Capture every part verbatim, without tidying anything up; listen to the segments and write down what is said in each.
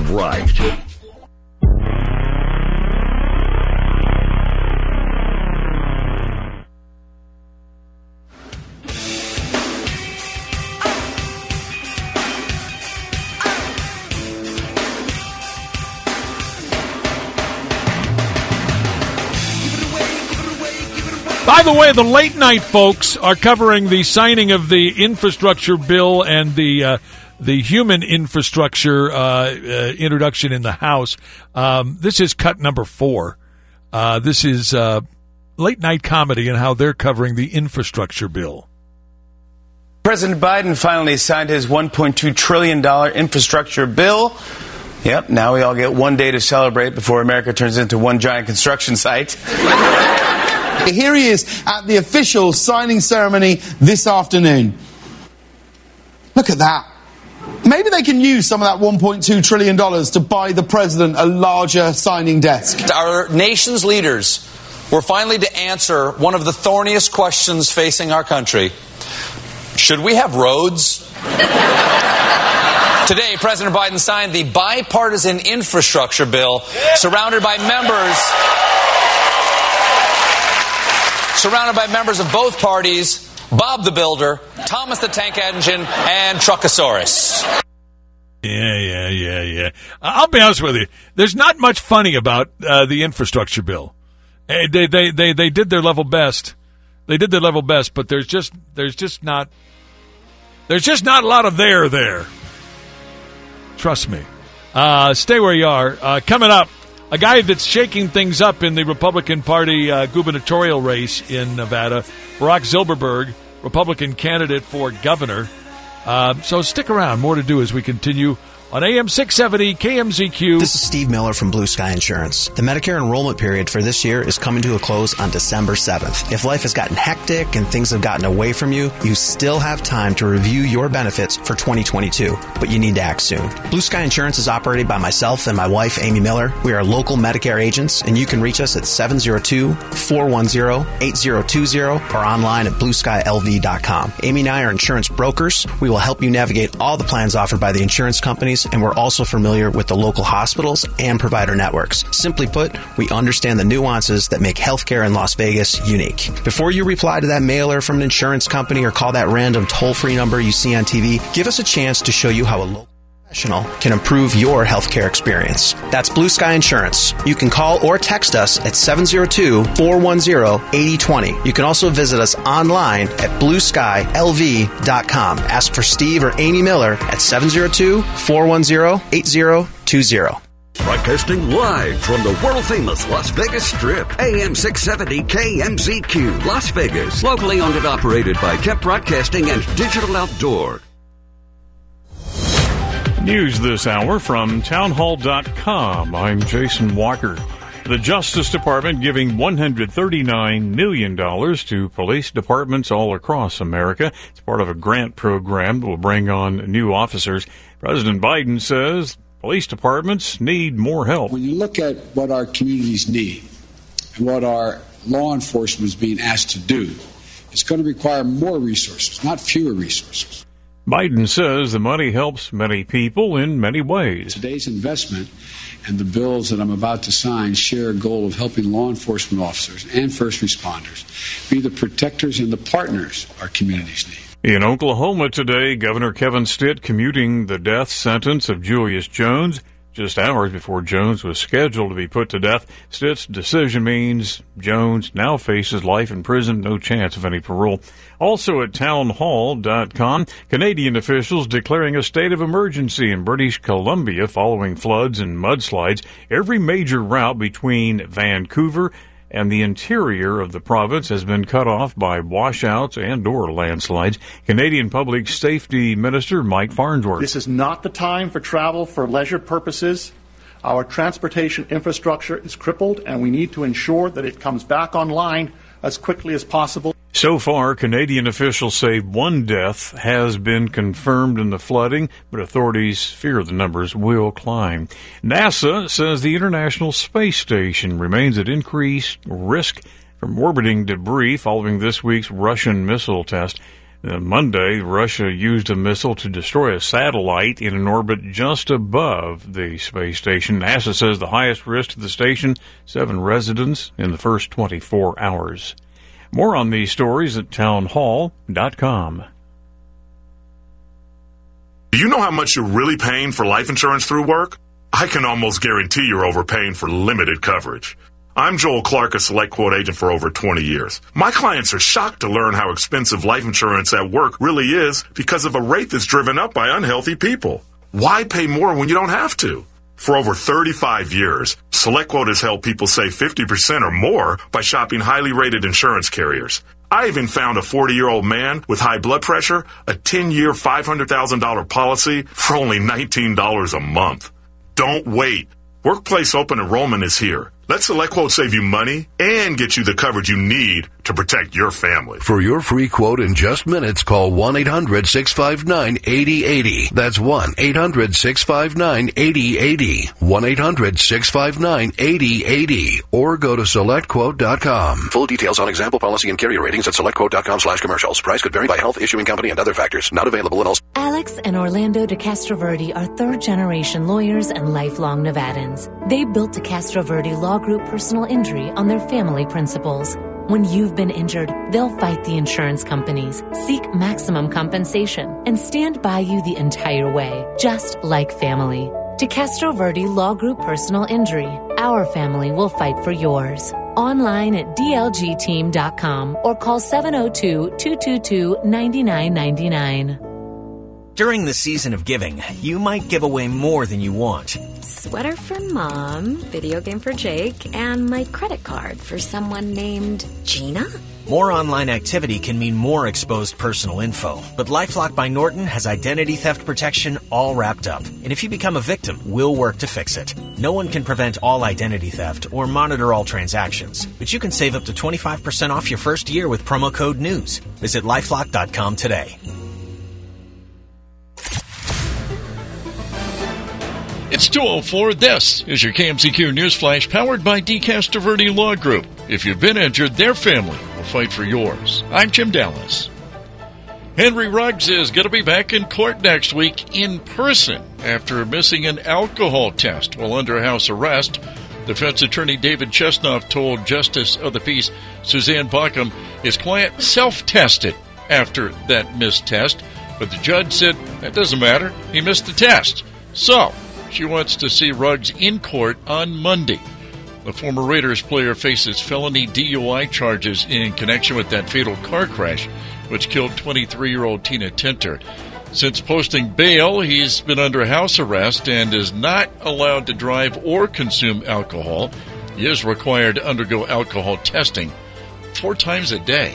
right. By the way, the late night folks are covering the signing of the infrastructure bill and the uh, the human infrastructure uh, uh, introduction in the House. Um, this is cut number four. Uh, this is uh, late night comedy and how they're covering the infrastructure bill. President Biden finally signed his one point two trillion dollars infrastructure bill. Yep, now we all get one day to celebrate before America turns into one giant construction site. Here he is at the official signing ceremony this afternoon. Look at that. Maybe they can use some of that one point two trillion dollars to buy the president a larger signing desk. Our nation's leaders were finally to answer one of the thorniest questions facing our country. Should we have roads? Today, President Biden signed the bipartisan infrastructure bill, surrounded by members... surrounded by members of both parties, Bob the Builder, Thomas the Tank Engine, and Truckosaurus. Yeah, yeah, yeah, yeah. I'll be honest with you. There's not much funny about uh, the infrastructure bill. They, they, they, they did their level best. They did their level best, but there's just, there's just not, there's just not a lot of there there. Trust me. Uh, stay where you are. Uh, coming up, a guy that's shaking things up in the Republican Party uh, gubernatorial race in Nevada, Barack Zilberberg, Republican candidate for governor. Uh, so stick around. More to do as we continue on A M six seventy K M Z Q. This is Steve Miller from Blue Sky Insurance. The Medicare enrollment period for this year is coming to a close on December seventh. If life has gotten hectic and things have gotten away from you, you still have time to review your benefits for twenty twenty-two, but you need to act soon. Blue Sky Insurance is operated by myself and my wife, Amy Miller. We are local Medicare agents, and you can reach us at seven oh two, four one zero, eight zero two zero or online at blue sky l v dot com. Amy and I are insurance brokers. We will help you navigate all the plans offered by the insurance companies, and we're also familiar with the local hospitals and provider networks. Simply put, we understand the nuances that make healthcare in Las Vegas unique. Before you reply to that mailer from an insurance company or call that random toll-free number you see on T V, give us a chance to show you how a local professional can improve your healthcare experience. That's Blue Sky Insurance. You can call or text us at seven oh two, four one zero, eight oh two oh. You can also visit us online at blue sky l v dot com. Ask for Steve or Amy Miller at seven oh two, four one zero, eight zero two zero. Broadcasting live from the world-famous Las Vegas Strip. A M six seventy K M Z Q, Las Vegas. Locally owned and operated by Kemp Broadcasting and Digital Outdoor. News this hour from townhall dot com. I'm Jason Walker. The Justice Department giving one hundred thirty-nine million dollars to police departments all across America. It's part of a grant program that will bring on new officers. President Biden says police departments need more help. When you look at what our communities need and what our law enforcement is being asked to do, it's going to require more resources, not fewer resources. Biden says the money helps many people in many ways. Today's investment and the bills that I'm about to sign share a goal of helping law enforcement officers and first responders be the protectors and the partners our communities need. In Oklahoma today, Governor Kevin Stitt commuting the death sentence of Julius Jones. Just hours before Jones was scheduled to be put to death, Stitt's decision means Jones now faces life in prison, no chance of any parole. Also at townhall dot com, Canadian officials declaring a state of emergency in British Columbia following floods and mudslides. Every major route between Vancouver and the interior of the province has been cut off by washouts and or landslides. Canadian Public Safety Minister Mike Farnsworth. This is not the time for travel for leisure purposes. Our transportation infrastructure is crippled, and we need to ensure that it comes back online as quickly as possible. So far, Canadian officials say one death has been confirmed in the flooding, but authorities fear the numbers will climb. NASA says the International Space Station remains at increased risk from orbiting debris following this week's Russian missile test. Uh, Monday, Russia used a missile to destroy a satellite in an orbit just above the space station. NASA says the highest risk to the station, seven residents in the first twenty-four hours. More on these stories at townhall dot com. Do you know how much you're really paying for life insurance through work? I can almost guarantee you're overpaying for limited coverage. I'm Joel Clark, a Select Quote agent for over twenty years. My clients are shocked to learn how expensive life insurance at work really is because of a rate that's driven up by unhealthy people. Why pay more when you don't have to? For over thirty-five years, Select Quote has helped people save fifty percent or more by shopping highly rated insurance carriers. I even found a forty-year-old man with high blood pressure a ten-year, five hundred thousand dollars policy for only nineteen dollars a month. Don't wait. Workplace open enrollment is here. Let Select Quote save you money and get you the coverage you need to protect your family. For your free quote in just minutes, call one eight hundred six five nine eight zero eight zero. That's one eight hundred six five nine eight zero eight zero. one eight hundred six five nine eight zero eight zero. Or go to select quote dot com. Full details on example policy and carrier ratings at select quote dot com slash commercials. Price could vary by health, issuing company, and other factors. Not available in all. Alex and Orlando DeCastroverde are third-generation lawyers and lifelong Nevadans. They built DeCastroverde Law Group Personal Injury on their family principles. When you've been injured, they'll fight the insurance companies, seek maximum compensation, and stand by you the entire way, just like family. DeCastroverde Law Group Personal Injury. Our family will fight for yours. Online at d l g team dot com or call seven oh two, two two two, nine nine nine nine. During the season of giving, you might give away more than you want. Sweater for Mom, video game for Jake, and my credit card for someone named Gina? More online activity can mean more exposed personal info, but LifeLock by Norton has identity theft protection all wrapped up. And if you become a victim, we'll work to fix it. No one can prevent all identity theft or monitor all transactions, but you can save up to twenty-five percent off your first year with promo code NEWS. Visit lifelock dot com today. It's two oh four. This is your K M Z Q News Flash powered by DeCastroverde Law Group. If you've been injured, their family will fight for yours. I'm Jim Dallas. Henry Ruggs is going to be back in court next week in person after missing an alcohol test while under house arrest. Defense attorney David Chesnoff told Justice of the Peace Suzanne Bockham his client self-tested after that missed test, but the judge said that doesn't matter. He missed the test. So she wants to see Ruggs in court on Monday. The former Raiders player faces felony D U I charges in connection with that fatal car crash, which killed twenty-three-year-old Tina Tinter. Since posting bail, he's been under house arrest and is not allowed to drive or consume alcohol. He is required to undergo alcohol testing four times a day.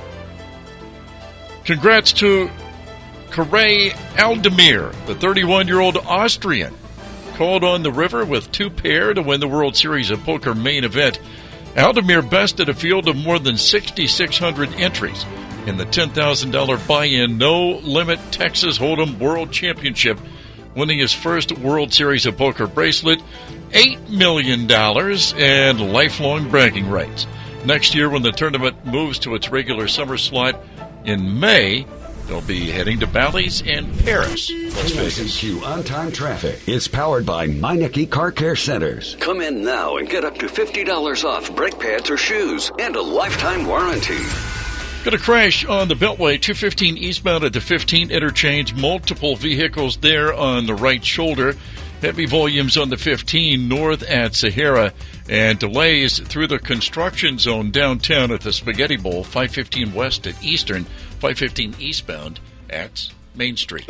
Congrats to Kare Aldemir, the thirty-one-year-old Austrian. Called on the river with two pair to win the World Series of Poker main event. Aldemir bested a field of more than six thousand six hundred entries in the ten thousand dollars buy-in no-limit Texas Hold'em World Championship, winning his first World Series of Poker bracelet, eight million dollars, and lifelong bragging rights. Next year, when the tournament moves to its regular summer slot in May, they'll be heading to Bally's and Paris. K M Z Q on-time traffic is powered by Meineke Car Care Centers. Come in now and get up to fifty dollars off brake pads or shoes and a lifetime warranty. Got a crash on the Beltway, two fifteen eastbound at the fifteen interchange. Multiple vehicles there on the right shoulder. Heavy volumes on the fifteen north at Sahara. And delays through the construction zone downtown at the Spaghetti Bowl, five fifteen west at Eastern, five fifteen eastbound at Main Street.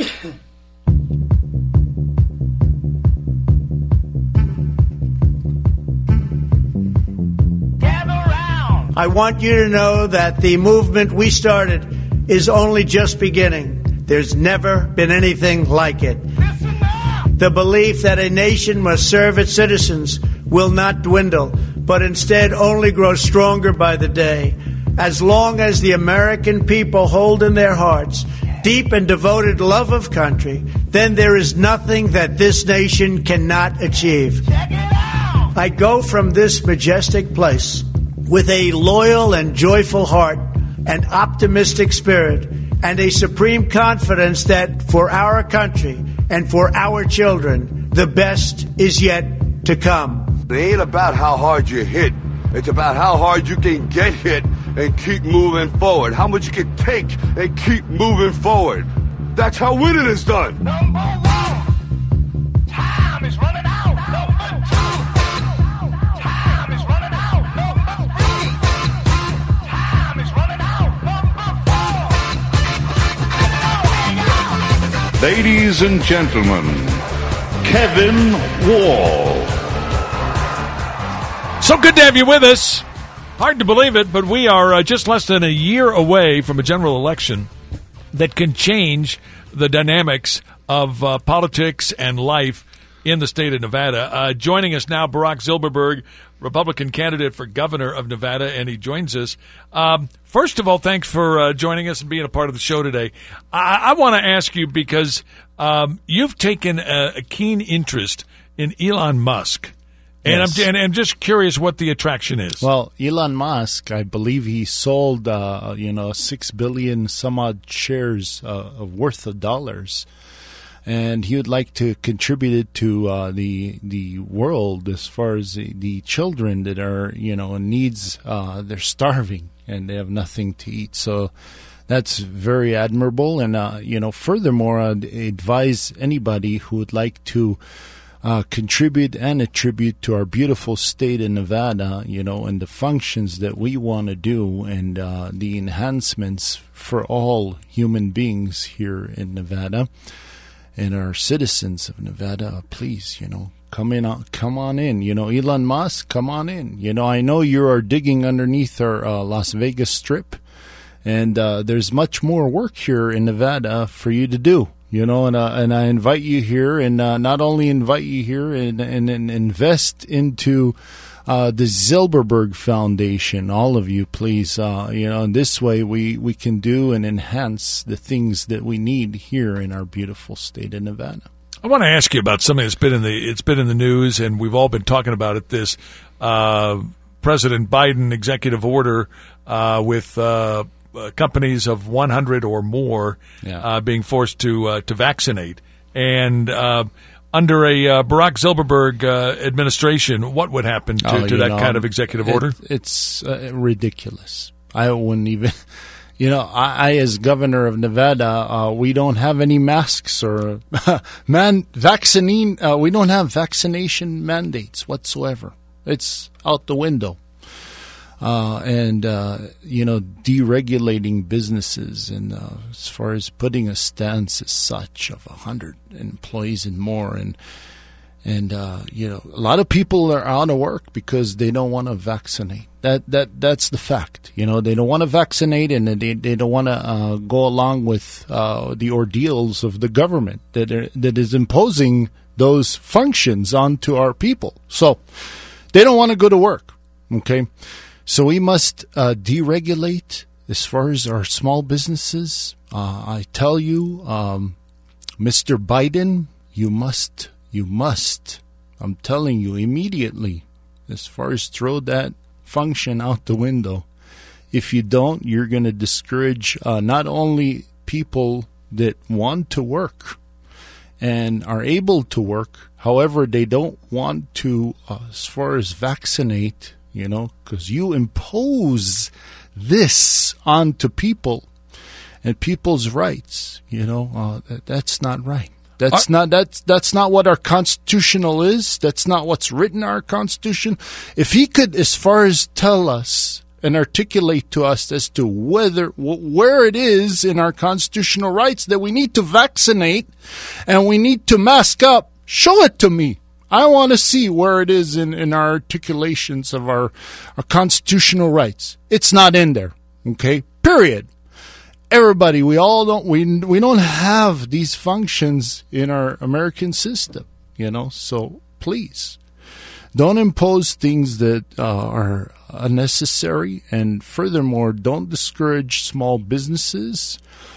I want you to know that the movement we started is only just beginning. There's never been anything like it. The belief that a nation must serve its citizens will not dwindle, but instead only grow stronger by the day. As long as the American people hold in their hearts deep and devoted love of country, then there is nothing that this nation cannot achieve. I go from this majestic place with a loyal and joyful heart and optimistic spirit, and a supreme confidence that for our country and for our children, the best is yet to come. It ain't about how hard you hit. It's about how hard you can get hit and keep moving forward. How much you can take and keep moving forward. That's how winning is done. Number one, time is running out. Number two, time is running out. Number three, time is running out. Number four. Ladies and gentlemen, Kevin Wall. So good to have you with us. Hard to believe it, but we are uh, just less than a year away from a general election that can change the dynamics of uh, politics and life in the state of Nevada. Uh, joining us now, Barack Zilberberg, Republican candidate for governor of Nevada, and he joins us. Um, first of all, thanks for uh, joining us and being a part of the show today. I, I want to ask you because um, you've taken a, a keen interest in Elon Musk. And, yes. I'm, and I'm just curious what the attraction is. Well, Elon Musk, I believe he sold, uh, you know, six billion some odd shares uh, of worth of dollars, and he would like to contribute it to uh, the the world as far as the, the children that are, you know, in needs. Uh, they're starving and they have nothing to eat. So that's very admirable. And uh, you know, furthermore, I'd advise anybody who would like to Uh, contribute and attribute to our beautiful state in Nevada, you know, and the functions that we want to do and uh, the enhancements for all human beings here in Nevada and our citizens of Nevada. Please, you know, come in, come on in. You know, Elon Musk, come on in. You know, I know you are digging underneath our uh, Las Vegas Strip, and uh, there's much more work here in Nevada for you to do. You know, and uh, and I invite you here, and uh, not only invite you here, and and, and invest into uh, the Zilberberg Foundation. All of you, please. Uh, you know, and this way we, we can do and enhance the things that we need here in our beautiful state of Nevada. I want to ask you about something that's been in the it's been in the news, and we've all been talking about it. This uh, President Biden executive order uh, with. Uh, Uh, companies of one hundred or more yeah. uh, being forced to uh, to vaccinate. And uh, under a uh, Barack Zilberberg uh, administration, what would happen to, oh, to that know, kind of executive it, order? It's uh, ridiculous. I wouldn't even, you know, I, I as governor of Nevada, uh, we don't have any masks or man vaccine. Uh, we don't have vaccination mandates whatsoever. It's out the window. Uh, and, uh, you know, deregulating businesses and uh, as far as putting a stance as such of one hundred employees and more. And, and uh, you know, a lot of people are out of work because they don't want to vaccinate. That that That's the fact. You know, they don't want to vaccinate, and they, they don't want to uh, go along with uh, the ordeals of the government that are, that is imposing those functions onto our people. So they don't want to go to work, okay? So we must uh, deregulate as far as our small businesses. Uh, I tell you, um, Mister Biden, you must, you must, I'm telling you immediately, as far as throw that function out the window. If you don't, you're going to discourage uh, not only people that want to work and are able to work, however, they don't want to, uh, as far as vaccinate, you know, because you impose this onto people and people's rights. You know, uh, that, that's not right. That's not that's that's not what our constitutional is. That's not what's written in our Constitution. If he could, as far as tell us and articulate to us as to whether where it is in our constitutional rights that we need to vaccinate and we need to mask up, show it to me. I want to see where it is in, in our articulations of our, our constitutional rights. It's not in there, okay? Period. Everybody, we all don't we we don't have these functions in our American system, you know. So please, don't impose things that uh, are unnecessary, and furthermore, don't discourage small businesses.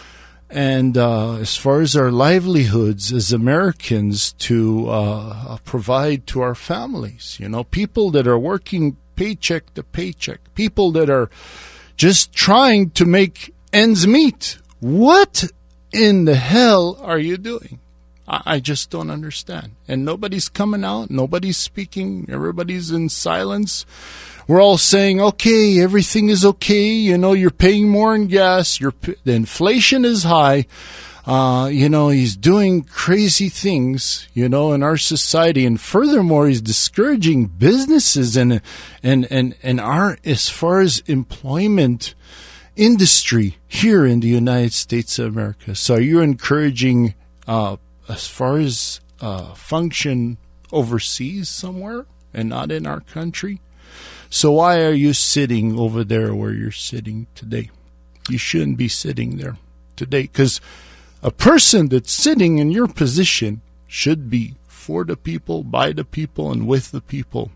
And uh, as far as our livelihoods as Americans to uh, provide to our families, you know, people that are working paycheck to paycheck, people that are just trying to make ends meet What in the hell are you doing? I, I just don't understand. And nobody's coming out. Nobody's speaking. Everybody's in silence. We're all saying, okay, everything is okay. You know, you're paying more in gas. Your the inflation is high. Uh, you know, he's doing crazy things, you know, in our society. And furthermore, he's discouraging businesses and, and, and, and our, as far as employment industry here in the United States of America. So you're encouraging, uh, as far as, uh, function overseas somewhere and not in our country. So why are you sitting over there where you're sitting today? You shouldn't be sitting there today, because a person that's sitting in your position should be for the people, by the people, and with the people.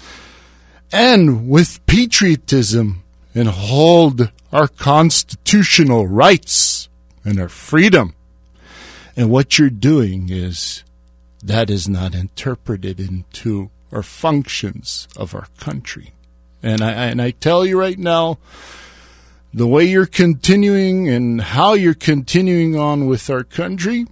And with patriotism, and hold our constitutional rights and our freedom. And what you're doing is, that is not interpreted into our functions of our country. And I, and I tell you right now, the way you're continuing and how you're continuing on with our country,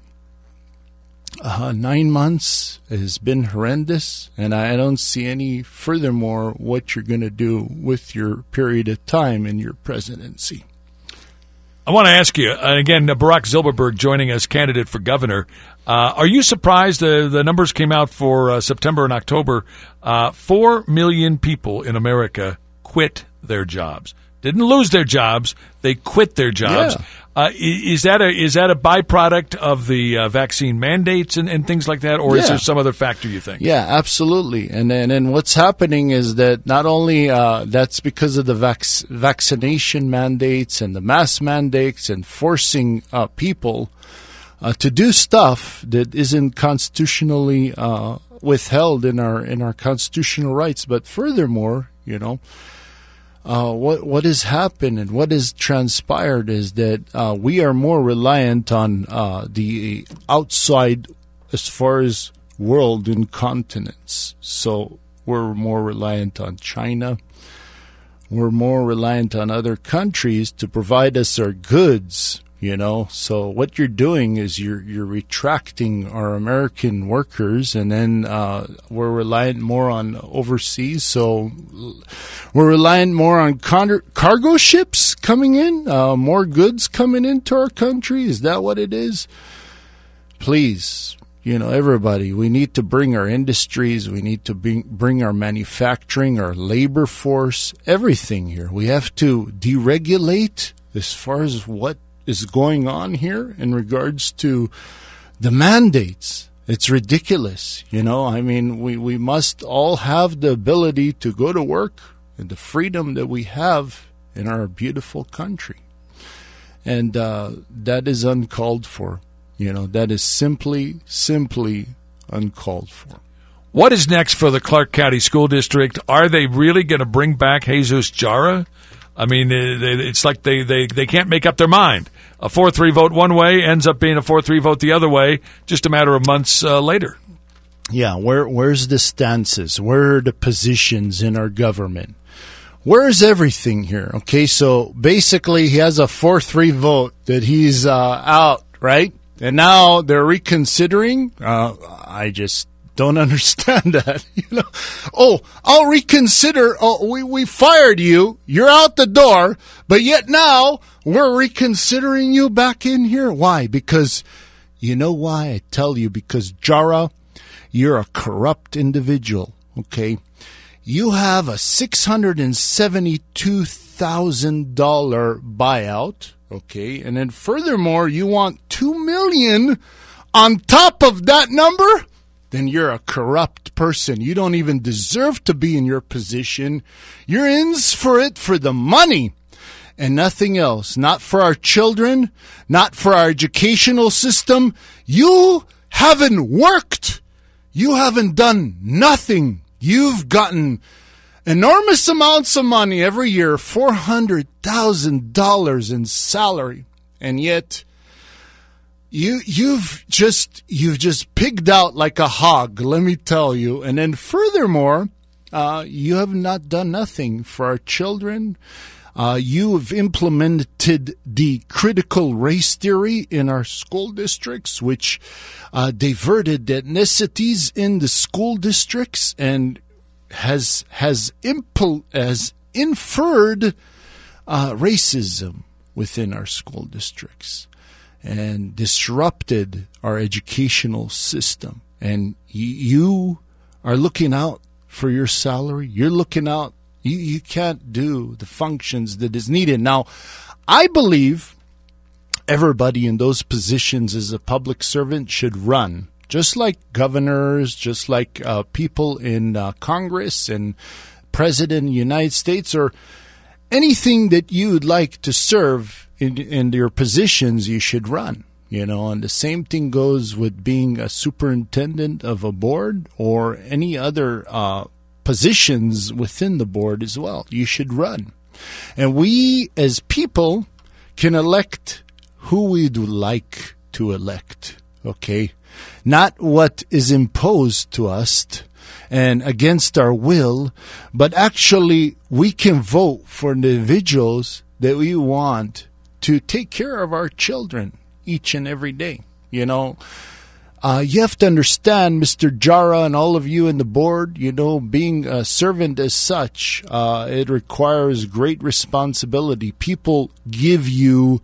uh, nine months has been horrendous, and I don't see any furthermore what you're going to do with your period of time in your presidency. I want to ask you, and again, Barack Zilberberg joining us, candidate for governor. Uh, are you surprised uh, the numbers came out for uh, September and October? Uh, Four million people in America quit their jobs. Didn't lose their jobs; they quit their jobs. Yeah. Uh, is that a is that a byproduct of the uh, vaccine mandates and, and things like that, or Yeah. is there some other factor you think? Yeah, absolutely. And then and what's happening is that not only uh, that's because of the vac- vaccination mandates and the mask mandates and forcing uh, people uh, to do stuff that isn't constitutionally uh, withheld in our in our constitutional rights, but furthermore, you know. Uh, what what has happened and what has transpired is that uh, we are more reliant on uh, the outside as far as world and continents. So we're more reliant on China. We're more reliant on other countries to provide us our goods, you know. So what you're doing is you're you're retracting our American workers, and then uh, we're reliant more on overseas. So we're reliant more on con- cargo ships coming in, uh, more goods coming into our country. Is that what it is? Please, you know, everybody, we need to bring our industries, we need to bring, bring our manufacturing, our labor force, everything here. We have to deregulate as far as what is going on here in regards to the mandates. It's ridiculous, you know. I mean, we, we must all have the ability to go to work and the freedom that we have in our beautiful country. And uh, that is uncalled for. You know, that is simply, simply uncalled for. What is next for the Clark County School District? Are they really going to bring back Jesus Jara? I mean, it's like they, they, they can't make up their mind. A four three vote one way ends up being a four three vote the other way just a matter of months uh, later. Yeah, where where's the stances? Where are the positions in our government? Where's everything here? Okay, so basically he has a four three vote that he's uh, out, right? And now they're reconsidering. Uh, I just don't understand that. You know, oh, I'll reconsider. Oh, we we fired you. You're out the door, but yet now we're reconsidering you back in here. Why? Because you know why? I tell you, because Jara, you're a corrupt individual. Okay, you have a six hundred and seventy-two thousand dollar buyout. Okay, and then furthermore, you want two million dollars on top of that number? Then you're a corrupt person. You don't even deserve to be in your position. You're in for it for the money and nothing else. Not for our children, not for our educational system. You haven't worked. You haven't done nothing. You've gotten enormous amounts of money every year, four hundred thousand dollars in salary, and yet you you've just you've just pigged out like a hog, let me tell you. And then furthermore, uh, you have not done nothing for our children. Uh, you have implemented the critical race theory in our school districts, which uh, diverted ethnicities in the school districts and has has impl- has inferred uh, racism within our school districts and disrupted our educational system. And y- you are looking out for your salary. You're looking out. You, you can't do the functions that is needed. Now, I believe everybody in those positions as a public servant should run, just like governors, just like uh, people in uh, Congress and President of the United States, or anything that you'd like to serve in, in your positions, you should run. You know, and the same thing goes with being a superintendent of a board or any other uh positions within the board as well. You should run. And we as people can elect who we'd like to elect, okay? Not what is imposed to us and against our will, but actually we can vote for individuals that we want to take care of our children each and every day, you know? Uh, you have to understand, Mister Jara and all of you in the board, you know, being a servant as such, uh, it requires great responsibility. People give you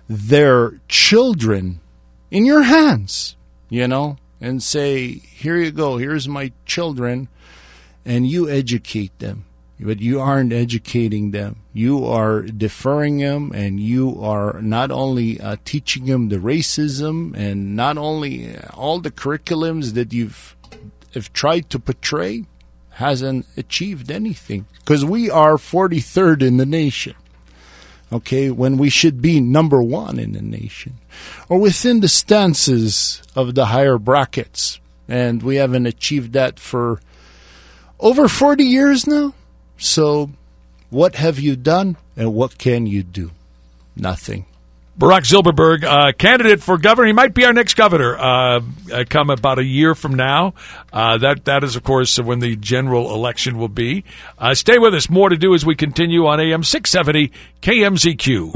their children in your hands, you know, and say, here you go, here's my children, and you educate them. But you aren't educating them. You are deferring them, and you are not only uh, teaching them the racism and not only all the curriculums that you've have tried to portray hasn't achieved anything. Because we are forty-third in the nation, okay, when we should be number one in the nation. Or within the stances of the higher brackets. And we haven't achieved that for over forty years now. So, what have you done, and what can you do? Nothing. Barack Zilberberg, uh, candidate for governor. He might be our next governor uh, come about a year from now. Uh, that That is, of course, when the general election will be. Uh, stay with us. More to do as we continue on A M six seventy K M Z Q.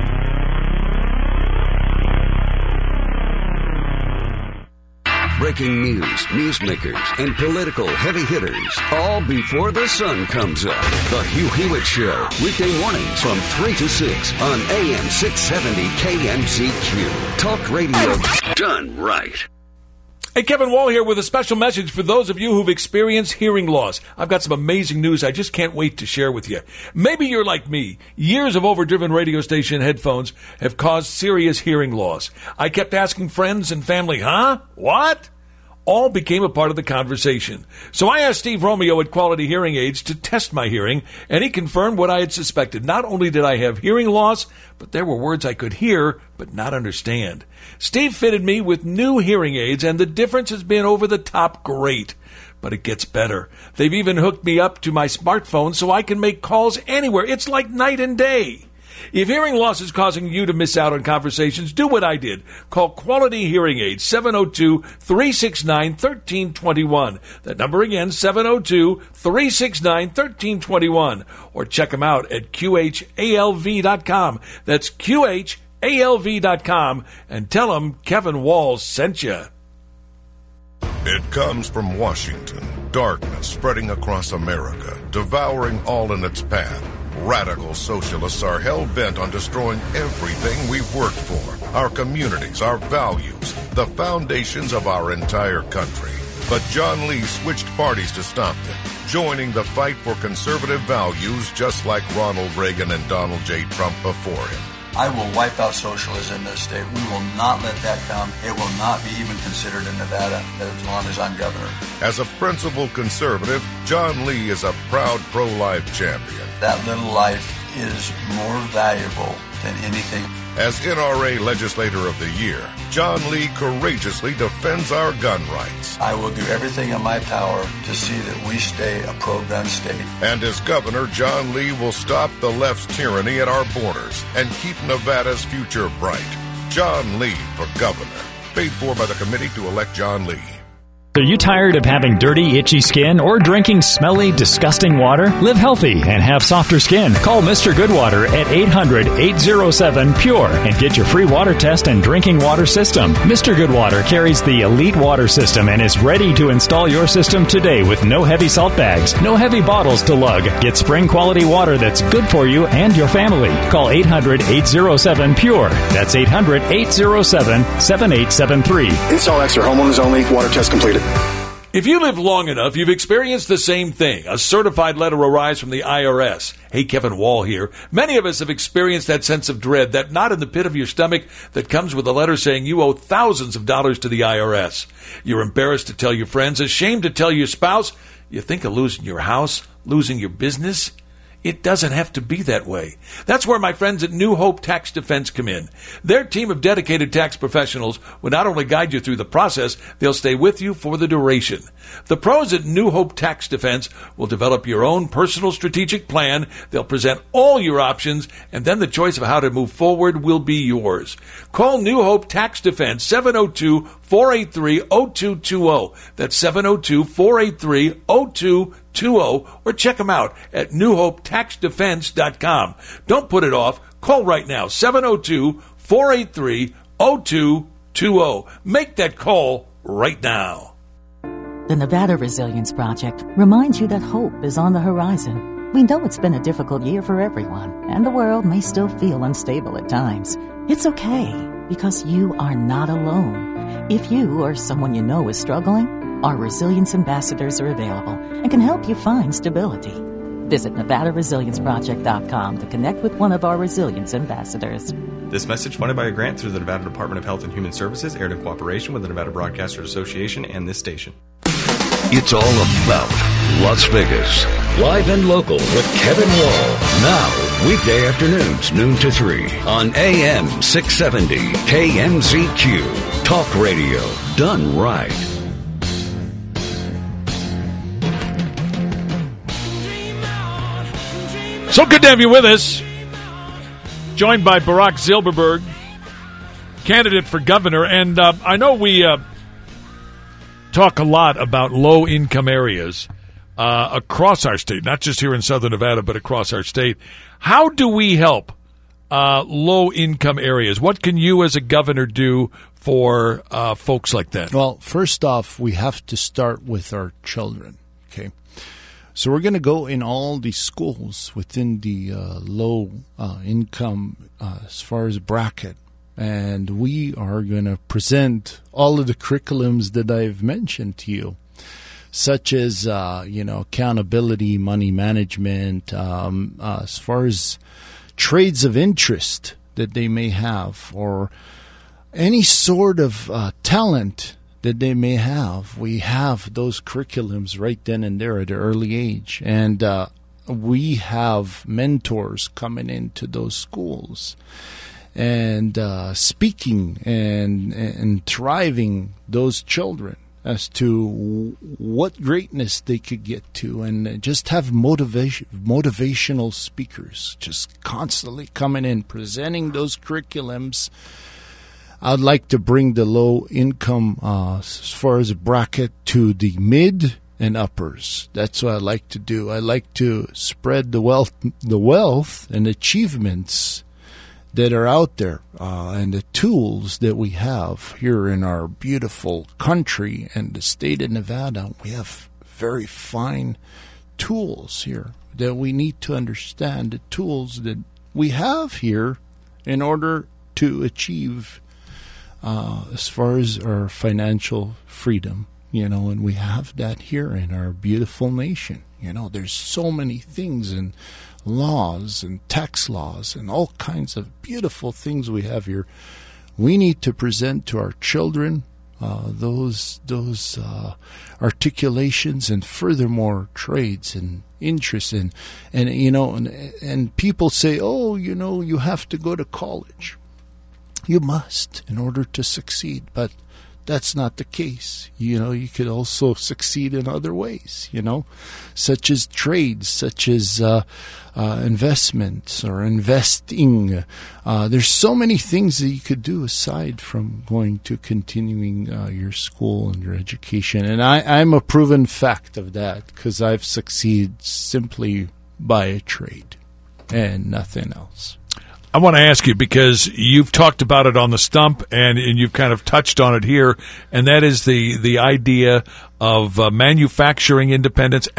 Breaking news, newsmakers, and political heavy hitters, all before the sun comes up. The Hugh Hewitt Show, weekday mornings from three to six on A M six seventy K M Z Q. Talk radio done right. Hey, Kevin Wall here with a special message for those of you who've experienced hearing loss. I've got some amazing news I just can't wait to share with you. Maybe you're like me. Years of overdriven radio station headphones have caused serious hearing loss. I kept asking friends and family, huh? What? All became a part of the conversation. So I asked Steve Romeo at Quality Hearing Aids to test my hearing, and he confirmed what I had suspected. Not only did I have hearing loss, but there were words I could hear but not understand. Steve fitted me with new hearing aids, and the difference has been over the top great. But it gets better. They've even hooked me up to my smartphone so I can make calls anywhere. It's like night and day. If hearing loss is causing you to miss out on conversations, do what I did. Call Quality Hearing Aids, seven oh two, three six nine, one three two one. That number again, seven oh two, three six nine, one three two one. Or check them out at Q H A L V dot com. That's Q H A L V dot com. And tell them Kevin Walls sent you. It comes from Washington. Darkness spreading across America, devouring all in its path. Radical socialists are hell-bent on destroying everything we've worked for. Our communities, our values, the foundations of our entire country. But John Lee switched parties to stop them, joining the fight for conservative values just like Ronald Reagan and Donald J. Trump before him. I will wipe out socialism in this state. We will not let that come. It will not be even considered in Nevada as long as I'm governor. As a principled conservative, John Lee is a proud pro-life champion. That little life is more valuable than anything. As N R A Legislator of the Year, John Lee courageously defends our gun rights. I will do everything in my power to see that we stay a pro-gun state. And as governor, John Lee will stop the left's tyranny at our borders and keep Nevada's future bright. John Lee for governor. Paid for by the committee to elect John Lee. Are you tired of having dirty, itchy skin or drinking smelly, disgusting water? Live healthy and have softer skin. Call Mister Goodwater at eight hundred, eight oh seven, P U R E and get your free water test and drinking water system. Mister Goodwater carries the Elite Water System and is ready to install your system today with no heavy salt bags, no heavy bottles to lug. Get spring quality water that's good for you and your family. Call eight hundred, eight oh seven, P U R E. That's eight hundred, eight oh seven, seven eight seven three. Install extra, homeowners only, water test completed. If you live long enough, you've experienced the same thing, a certified letter arrives from the I R S. Hey, Kevin Wall here. Many of us have experienced that sense of dread, that knot in the pit of your stomach that comes with a letter saying you owe thousands of dollars to the I R S. You're embarrassed to tell your friends, ashamed to tell your spouse. You think of losing your house, losing your business. It doesn't have to be that way. That's where my friends at New Hope Tax Defense come in. Their team of dedicated tax professionals will not only guide you through the process, they'll stay with you for the duration. The pros at New Hope Tax Defense will develop your own personal strategic plan. They'll present all your options, and then the choice of how to move forward will be yours. Call New Hope Tax Defense, seven oh two, four eight three, oh two two oh. That's seven oh two, four eight three, oh two two oh, or check them out at new hope tax defense dot com. Don't put it off. Call right now, seven oh two, four eight three, oh two two oh. Make that call right now. The Nevada Resilience Project reminds you that hope is on the horizon. We know it's been a difficult year for everyone, and the world may still feel unstable at times. It's okay, because you are not alone. If you or someone you know is struggling, our Resilience Ambassadors are available and can help you find stability. Visit Nevada Resilience Project dot com to connect with one of our Resilience Ambassadors. This message funded by a grant through the Nevada Department of Health and Human Services, aired in cooperation with the Nevada Broadcasters Association and this station. It's all about Las Vegas. Live and local with Kevin Wall. Now, weekday afternoons, noon to three on A M six seventy K M Z Q. Talk radio done right. So good to have you with us. Joined by Barack Zilberberg, candidate for governor. And uh, I know we uh, talk a lot about low-income areas uh, across our state, not just here in Southern Nevada, but across our state. How do we help uh, low-income areas? What can you as a governor do for uh, folks like that? Well, first off, we have to start with our children, okay? So we're going to go in all the schools within the uh, low uh, income uh, as far as bracket, and we are going to present all of the curriculums that I've mentioned to you, such as uh, you know accountability, money management, um, uh, as far as trades of interest that they may have, or any sort of uh, talent that they may have. We have those curriculums right then and there at an early age. And uh, we have mentors coming into those schools and uh, speaking and, and thriving those children as to what greatness they could get to, and just have motivation, motivational speakers just constantly coming in, presenting those curriculums. I'd like to bring the low income uh, as far as a bracket to the mid and uppers. That's what I like to do. I like to spread the wealth, the wealth and achievements that are out there, uh, and the tools that we have here in our beautiful country and the state of Nevada. We have very fine tools here that we need to understand, the tools that we have here in order to achieve Uh, as far as our financial freedom, you know, and we have that here in our beautiful nation. You know, there's so many things and laws and tax laws and all kinds of beautiful things we have here. We need to present to our children uh, those those uh, articulations and furthermore trades and interests and and you know and and people say, oh, you know, you have to go to college. You must in order to succeed, but that's not the case. You know, you could also succeed in other ways, you know, such as trades, such as uh, uh, investments or investing. Uh, there's so many things that you could do aside from going to continuing uh, your school and your education. And I, I'm a proven fact of that because I've succeeded simply by a trade and nothing else. I want to ask you, because you've talked about it on the stump and, and you've kind of touched on it here, and that is the, the idea of uh, manufacturing independence,